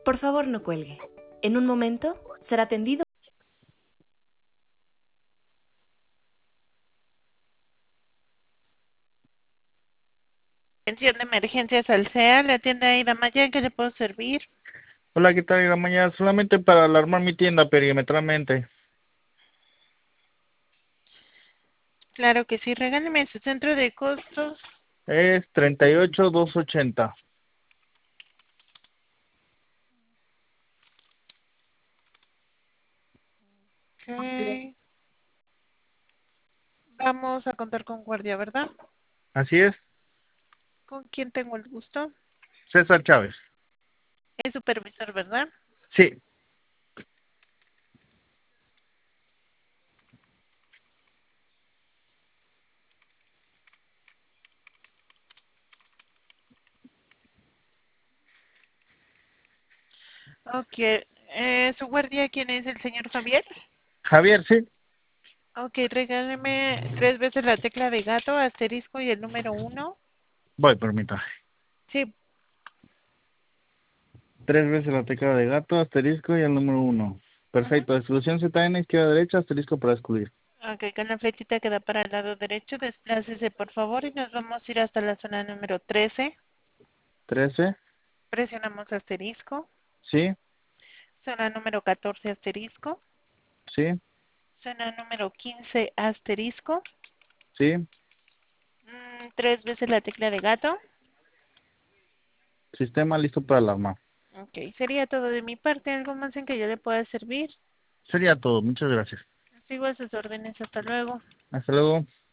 Por favor, no cuelgue. En un momento será atendido. Atención de emergencias al CEA, la tienda Aida Maya, ¿en qué le puedo servir? Hola, ¿qué tal? La mañana solamente para alarmar mi tienda perimetralmente. Claro que sí, regáleme su centro de costos. Es 38280. Ok. Vamos a contar con guardia, ¿verdad? Así es, ¿Con quién tengo el gusto? César Chávez. Es supervisor, ¿verdad? Sí, Ok. ¿Su guardia quién es? ¿El señor Javier? Javier, sí. Ok, regáleme 3 veces la tecla de gato, asterisco y el número 1. Voy, permítame. Sí, 3 veces la tecla de gato, asterisco y el número 1. ujú. Perfecto, exclusión ZN, izquierda, derecha, asterisco para excluir. Ok, con la flechita que da para el lado derecho, desplácese por favor y nos vamos a ir hasta la zona número 13. 13, Presionamos asterisco. sí, Zona número 14 asterisco. sí, Zona número 15 asterisco. sí. 3 veces la tecla de gato. Sistema listo para alarmar. Ok, sería todo de mi parte. ¿Algo más en que yo le pueda servir? Sería todo, muchas gracias. Sigo a sus órdenes. Hasta luego. Hasta luego.